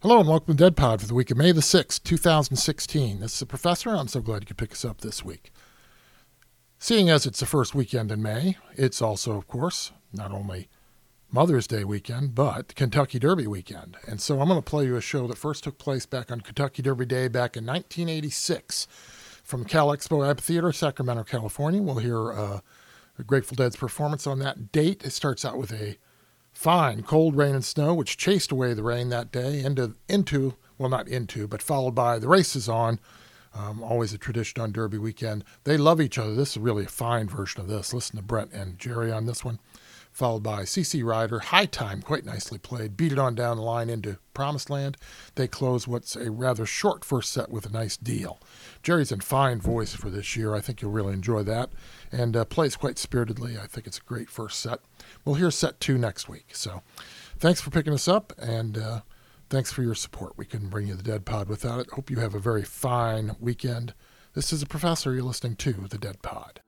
Hello and welcome to Dead Pod for the week of May the 6th, 2016. This is the Professor. I'm so glad you could pick us up this week. Seeing as it's the first weekend in May, it's also, of course, not only Mother's Day weekend, but Kentucky Derby weekend. And so I'm going to play you a show that first took place back on Kentucky Derby Day back in 1986 from the Cal Expo Amphitheater, Sacramento, California. We'll hear the Grateful Dead's performance on that date. It starts out with a fine cold rain and snow, which chased away the rain that day but followed by the races on. Always a tradition on Derby weekend. They love each other. This is really a fine version of this. Listen to Brett and Jerry on this one. Followed by CC Rider, High Time, quite nicely played. Beat It On Down the Line into Promised Land. They close what's a rather short first set with a nice deal. Jerry's in fine voice for this year. I think you'll really enjoy that. And plays quite spiritedly. I think it's a great first set. We'll hear set 2 next week. So thanks for picking us up, and thanks for your support. We couldn't bring you the Dead Pod without it. Hope you have a very fine weekend. This is the Professor. You're listening to the Dead Pod.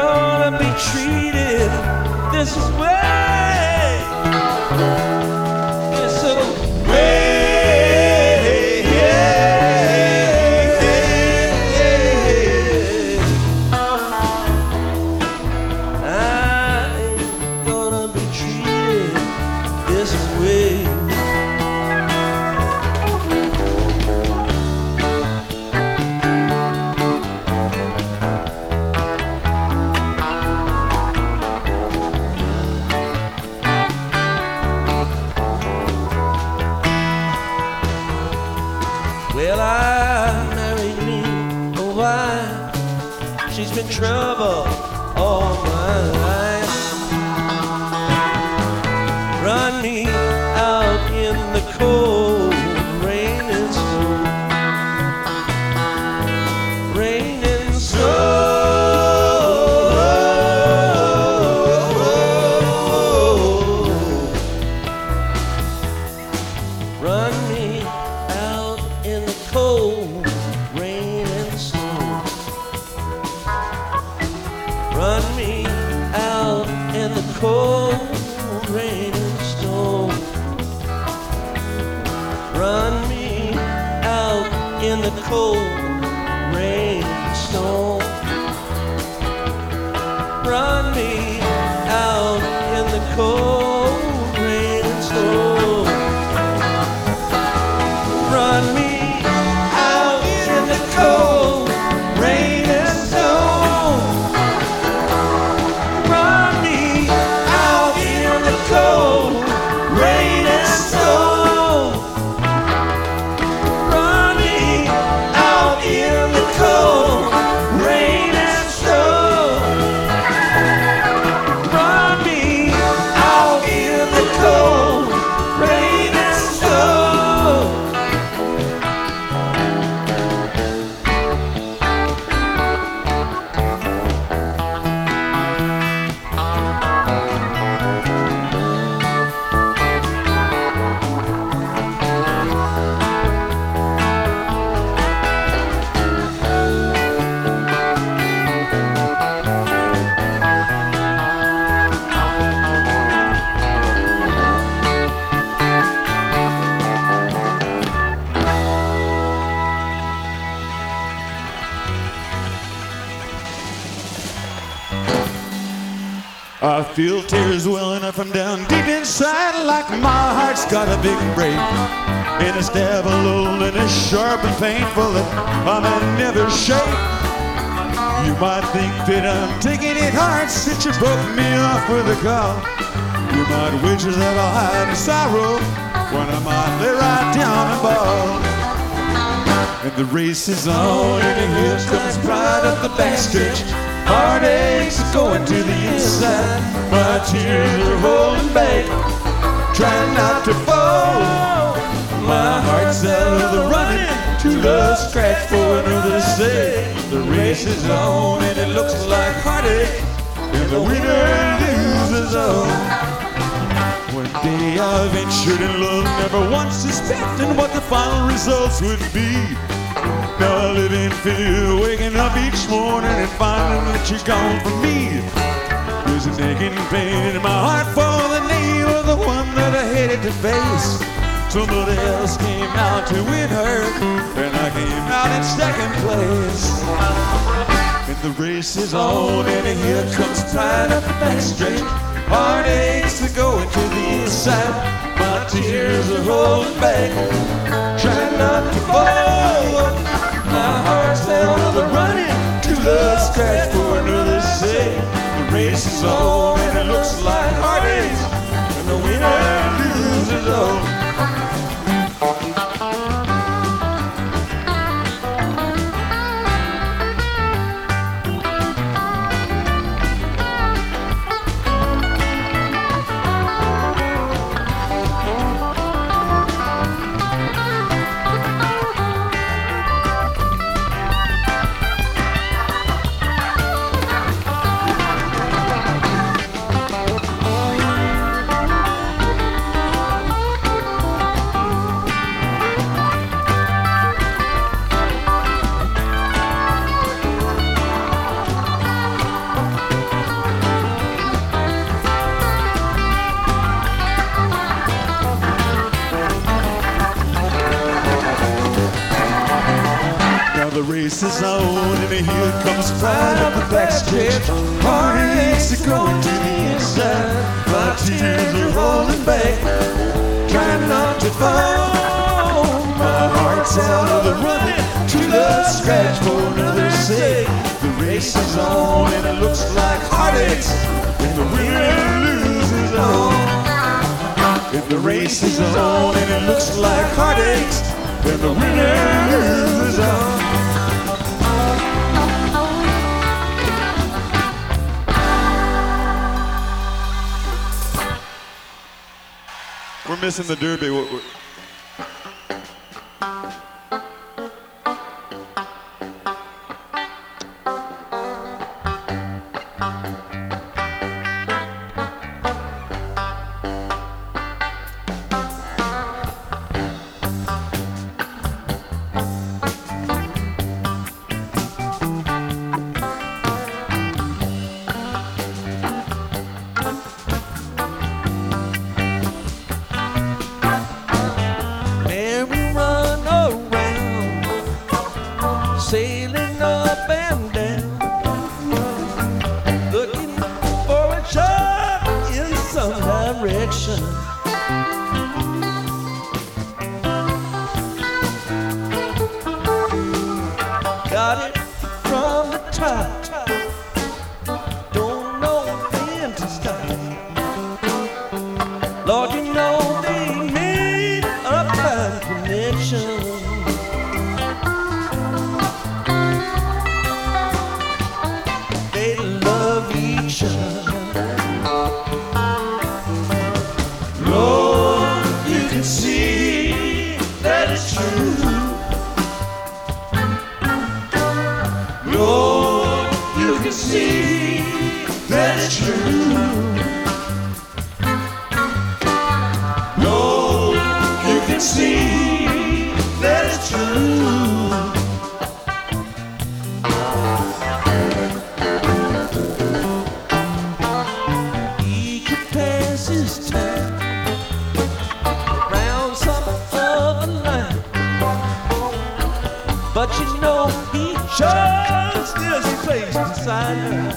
Treated this way. trouble all my life. Run me out in the cold rain and snow. Rain and snow. Run me out in the cold rain and snow. Run me out in the cold rain and snow. Run me out in the cold rain and snow. Run me out in the cold rain and snow. Run me out in the cold rain and snow. Run me out in the cold rain and snow. Run me out in the cold rain and snow. Run me out in the cold rain and snow. I feel tears welling up from down deep inside, like my heart's got a big break. And it's stab a loneliness sharp and painful that I may never shake. You might think that I'm taking it hard since you broke me off with a call. You might wish that I had a sorrow when I might lay right down and bawl. And the race is on and here comes pride up the backstretch. Heartaches are going to the inside. My tears are holding back, trying not to fall. My heart's out of the running, to the scratch for another say. The race is on and it looks like heartache, and the winner loses all. One day I ventured in love, never once suspecting what the final results would be. Now I live in fear, waking up each morning and finding that you're gone from me. There's an aching pain in my heart for the name of the one that I hated to face. Somebody else came out to win her, and I came out in second place. And the race is on, and here comes pride up the backstretch. Heartaches are going to the inside. My tears are holding back, trying not to fall. My heart's out of the running, to the scratch for another say. The race is on and it looks like heartaches, and the winner loses all. The race is on and here comes pride up the backstretch. Heartaches are going to the inside. My tears are rolling back, trying not to fall. My heart's out of the running, to the scratch for another say. The race is on and it looks like heartaches, and the winner loses all. If the race is on and it looks like heartaches, then the winner loses all. We're missing the derby. And we run around, sailing up and down, looking for a shot in some direction. Got it from the top, don't know when to stop. Lord, you know they made a fine connection. They love each other. Lord, you can see that it's true. Lord, you can see that it's true. Lord, you can see that it's true. He could pass his time around some other line, but you know he chose this place beside her.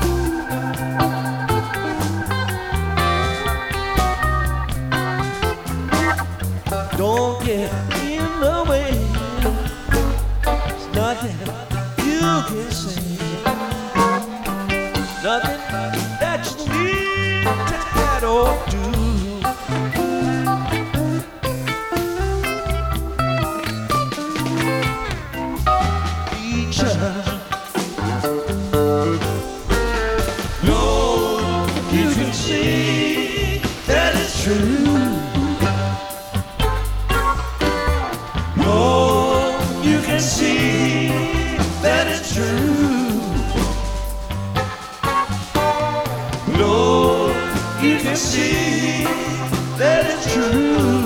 Don't get in the way. There's nothing you can say. Nothing that you need to add or do. Each other. Lord, you can see that it's true. Lord, you can see that it's true. Lord, you can see that it's true.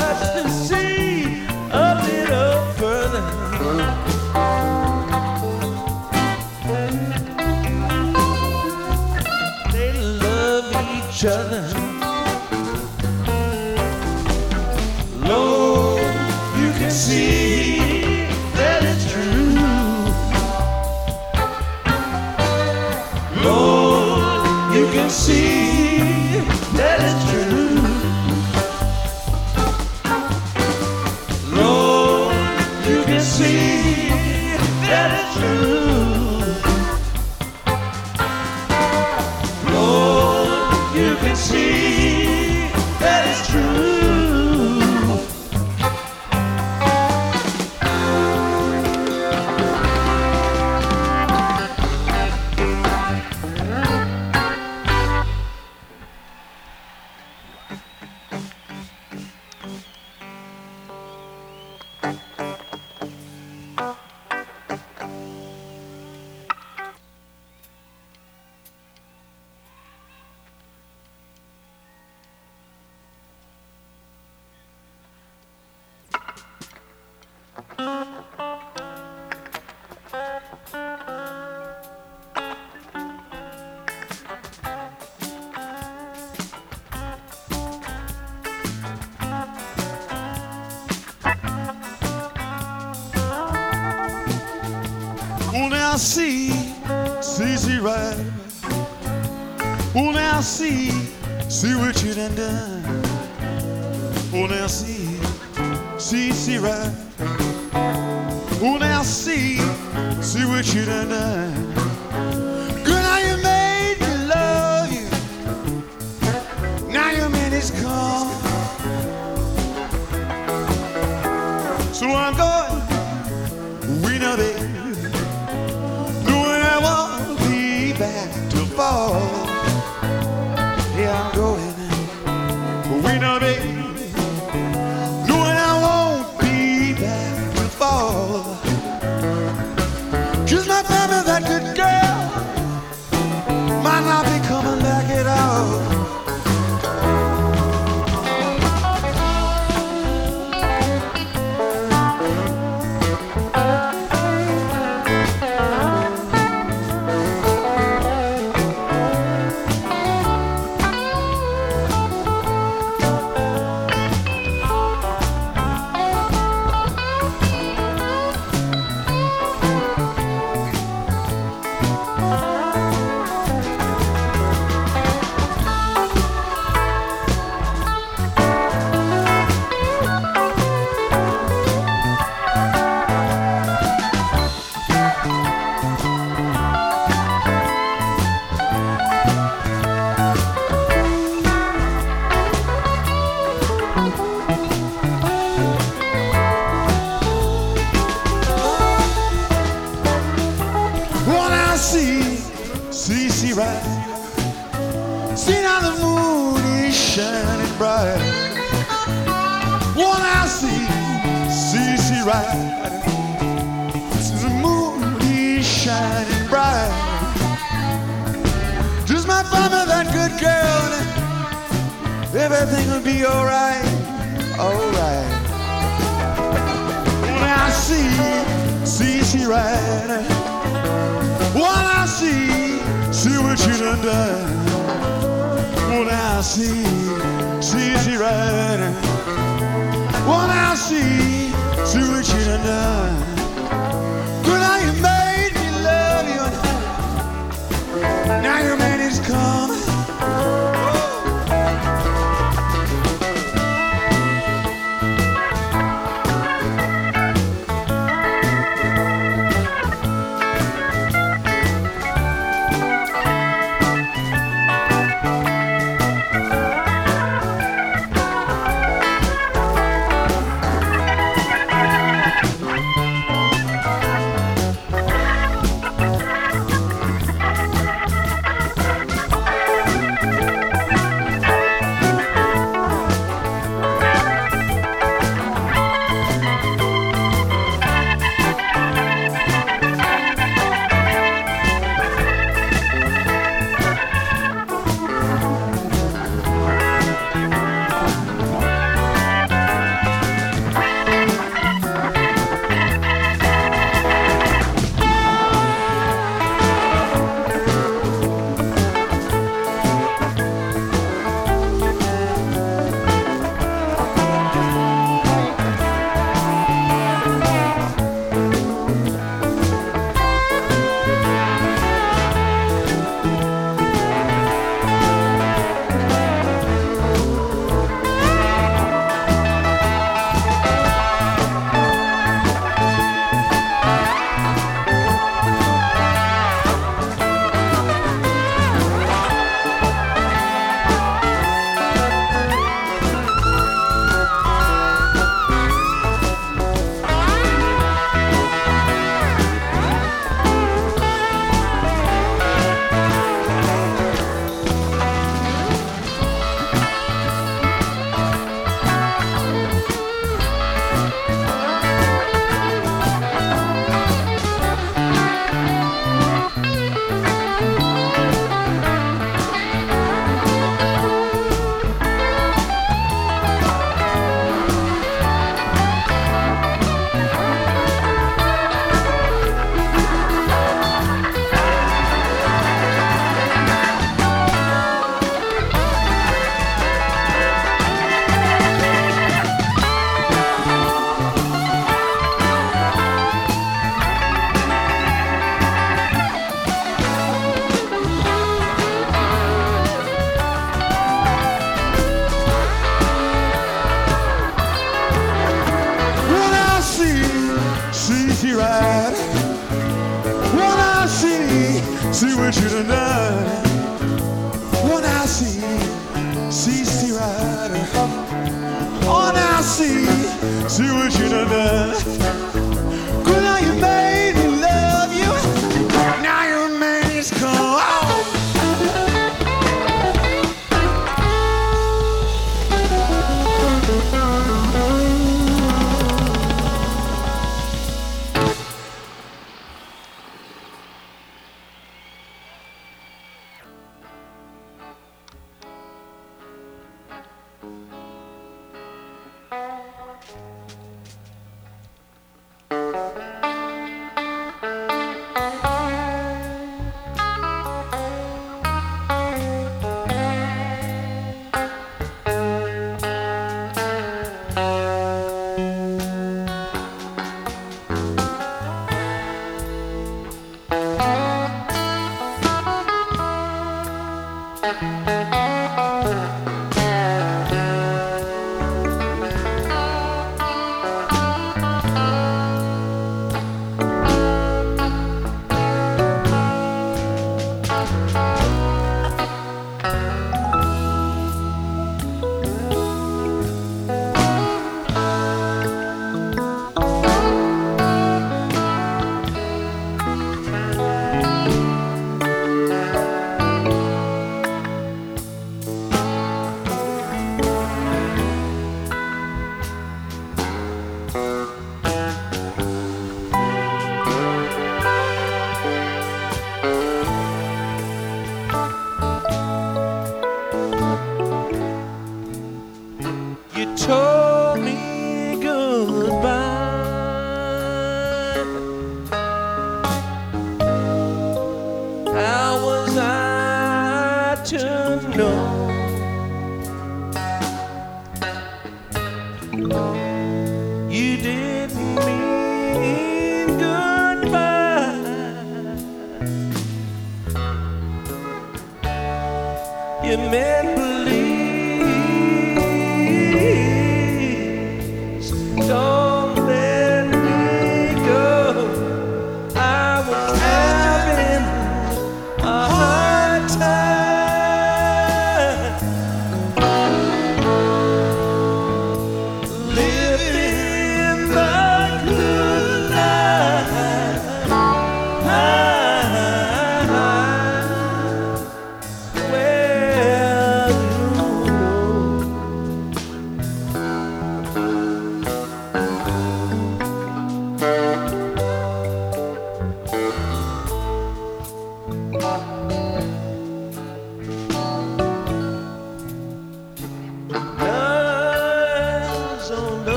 just to see a little further. They love each other. Lord, you can see that it's true. Lord, you can see that it's true. Lord, you can see that it's true. Lord, you can see that it's true. Oh, now see right. Oh, now see what you done done. Oh, now see right. Oh, now see what you done done. Girl, now you made me love you. Now your man is gone. So I'm going, we know that. Back to fall. Yeah, I'm going. We know, baby. Knowing I won't be back to fall. Just my family, that good girl, might not be coming back at all. See right. See now the moon is shining bright. One I see right. See the moon is shining bright. Just might find me that good girl, and everything will be alright, alright. One I see right. One I see what you done done. One I see right. One I see what you done done. Girl, now you made me love you. Now your man is coming. Easy Rider. One I see what you done done. One I see Easy Rider. One I see what you done done. Good, now you made me love you. Now your man is gone.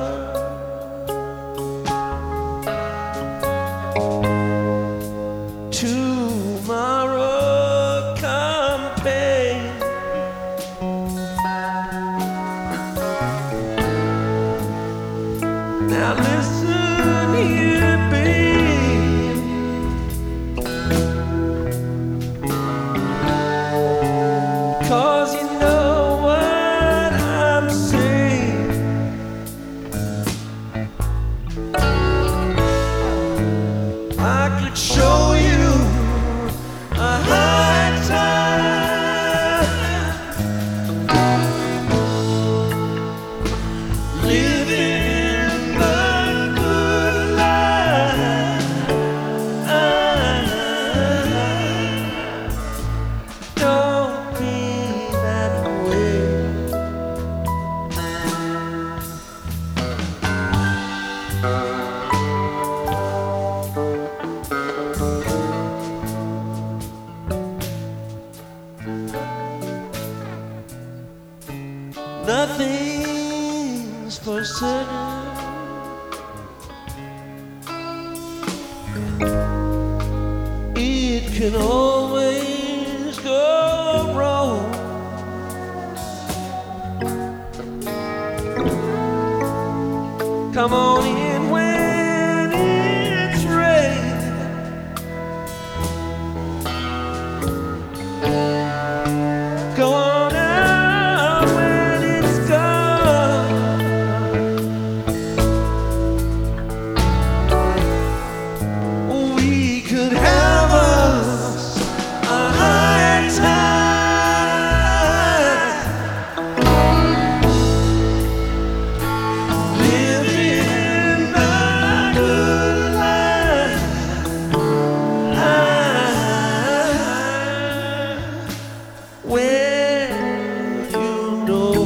Tomorrow campaign. Now listen here, babe. 'Cause you know what I'm saying. I could show you a high time, living the good life. Don't be that way. Nothing's for certain. It can always go wrong. Come on in when it's raining. Go on out when it's gone. We could have us a high time, living the good life. When you know.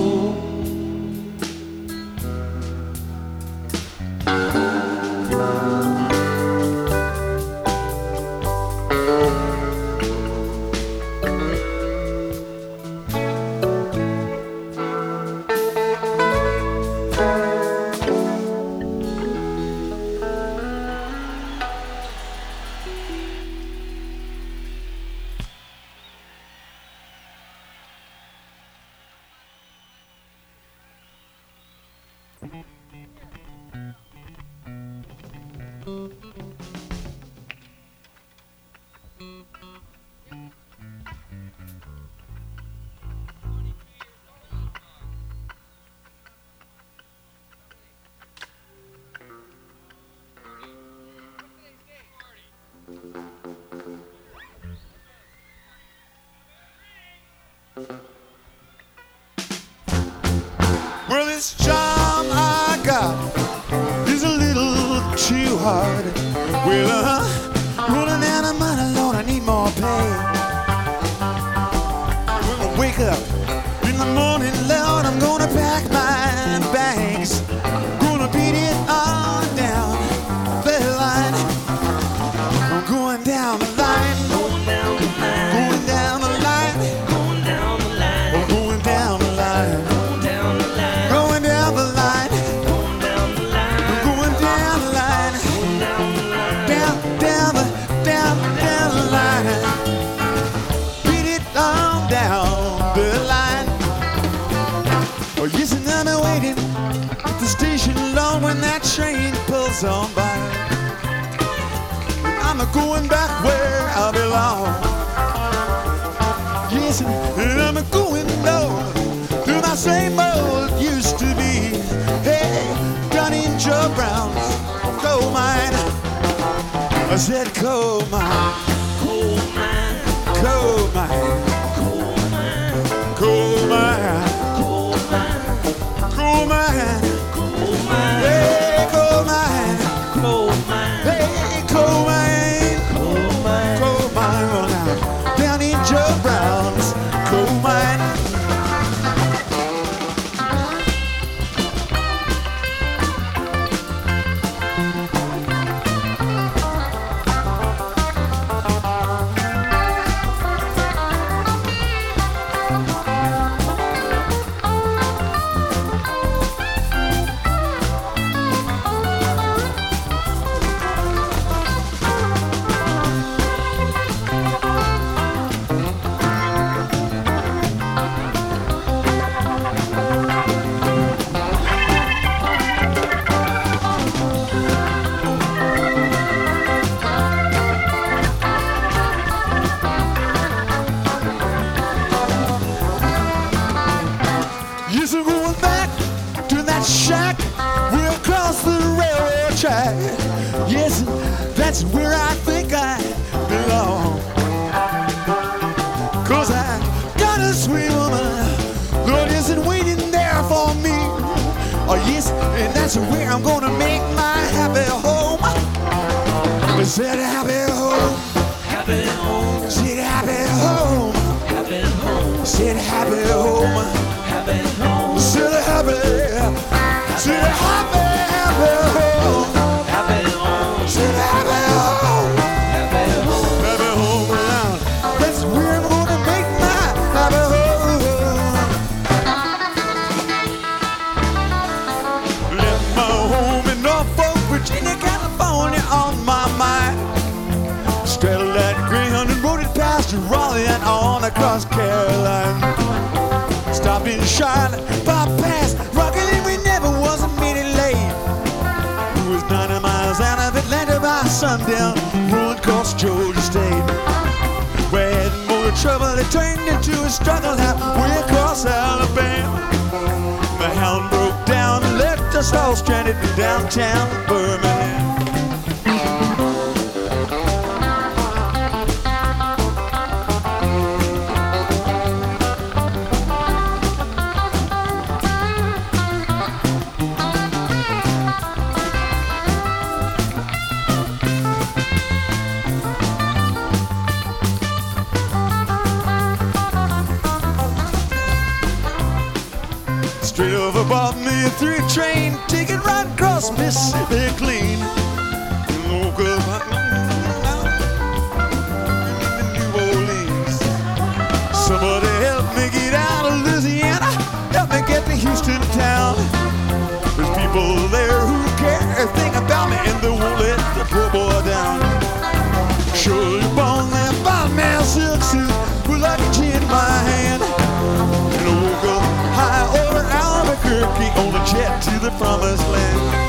Well, this charm I got is a little too hard. Well, running out of money, Lord, I need more pay. When I wake up in the morning, Lord, I'm gonna pack my bags. Gonna beat it on down the line. I'm going down the line. Going down the line. Going down the line. Going down the line. I'm going down the line. Going down the line. Going down the line. Going down the line. I'm going down the line. Going down the line. Down the line. Beat it on down the line. Oh, yes, and I've been waiting at the station long when that train pulls on by. I'm going back where I belong. Yes, and I'm going low to my same old used to be. Hey, down in Joe Brown's coal mine. I said coal mine, Coal mine. coal mine, Coal mine. coal mine, Coal mine. coal mine. Coal mine. Hey, coal mine. Coal mine. Hey, coal mine. Coal mine. Coal mine. Well, now, down in Joe Brown's coal mine. That's where I'm gonna make my happy home. We said happy home. Happy home. Said happy home. Happy home. Said happy home. Happy home. Said happy. Said happy, happy home. Happy home. Said happy home. Happy home. Happy home around. That's where I'm gonna make my happy home. Left my home in Norfolk, Virginia, California on my mind. Straddled that Greyhound and rode it past Raleigh and on across Caroline. Stopped in Charlotte, bypassed Rockland, we never was a minute late. We was 90 miles out of Atlanta by sundown, rolling across Georgia State. We had more trouble, it turned into a struggle halfway across Alabama. My hound broke down and left us all stranded in downtown Birmingham. Straight over bought me a 3 train ticket right across Mississippi clean. And woke up in New Orleans. Somebody help me get out of Louisiana. Help me get to Houston town. There's people there who care, think about me, and they won't let the poor boy down. Surely born there, bought me a silk suit with like a gin in my hand. And I woke up high over Albuquerque on a jet to the promised land.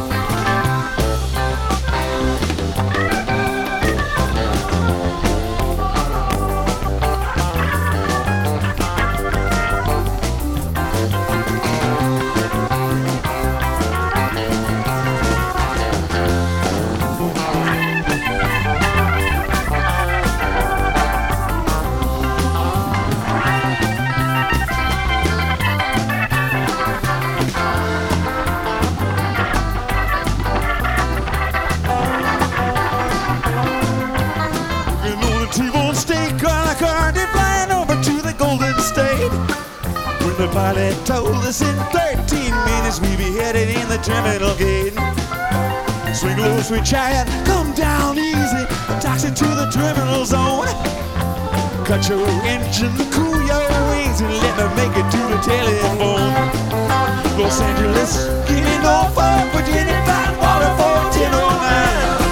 T-bone steak on a car, they're flying over to the Golden State. When the pilot told us in 13 minutes we'd be headed in the terminal gate. Swing low, sweet chariot, come down easy, taxi to the terminal zone. Cut your engine, cool your wings, and let me make it to the telephone. Los Angeles, getting Norfolk, Virginia, Tidewater, 1409.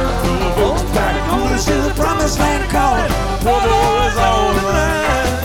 To the promised land calling, poor boys on the line.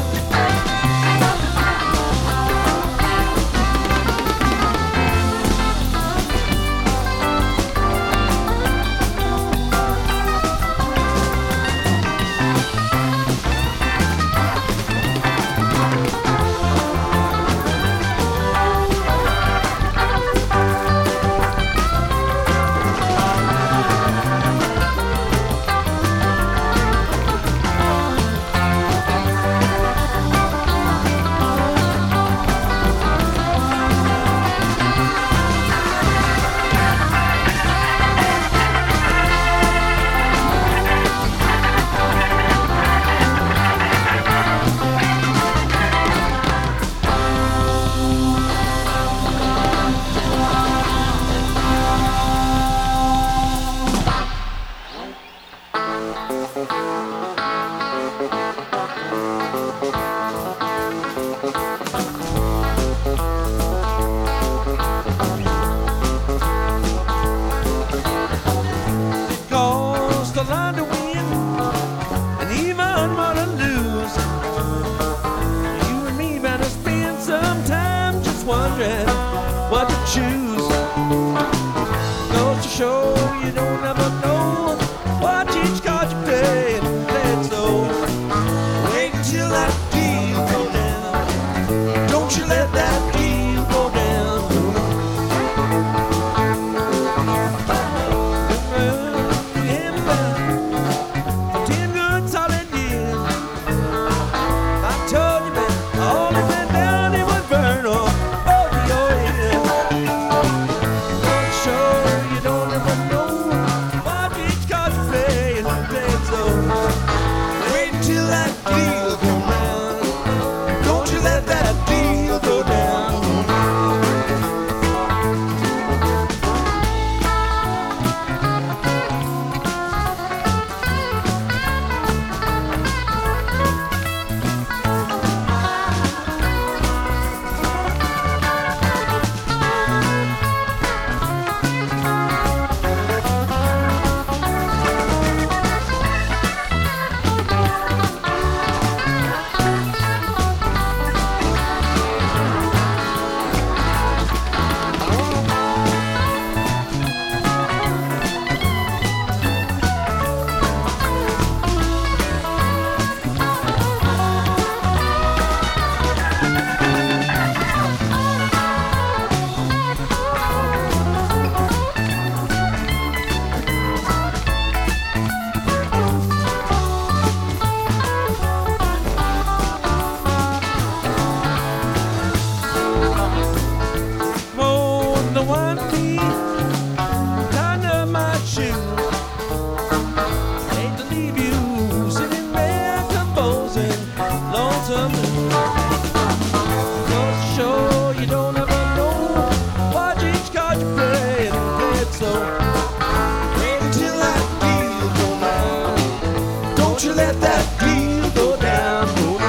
slow. Wait until that deal come out. Don't you let that deal go down.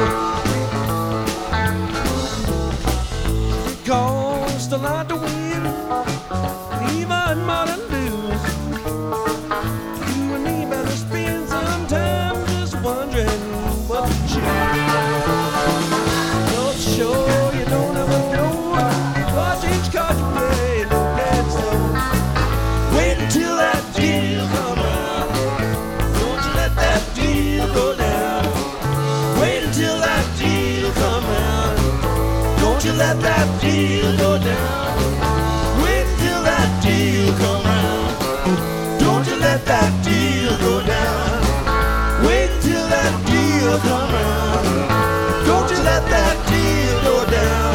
It costs a lot to win, even more to lose. You and me better spend some time just wondering what to choose. Not sure you don't ever know what each card you play. Don't get slow. Wait until that deal come out. Don't you let that deal go down. Wait until that deal come out. Don't you let that deal go down. Wait until that deal come out. Don't you let that deal go down. Wait until that deal come out. Don't you let that deal go down.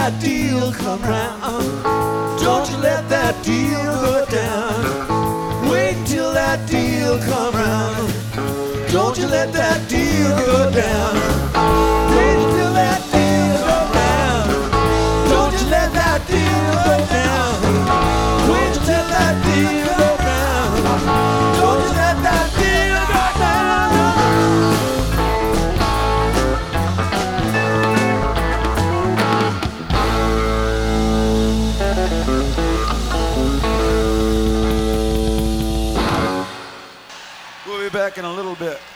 that deal come round. Don't you let that deal go down. Wait till that deal come round. Don't you let that deal go down. Wait till that deal go down. Don't you let that deal go down. Wait till that deal go down. Don't you let that deal go down. We'll be back in a little bit.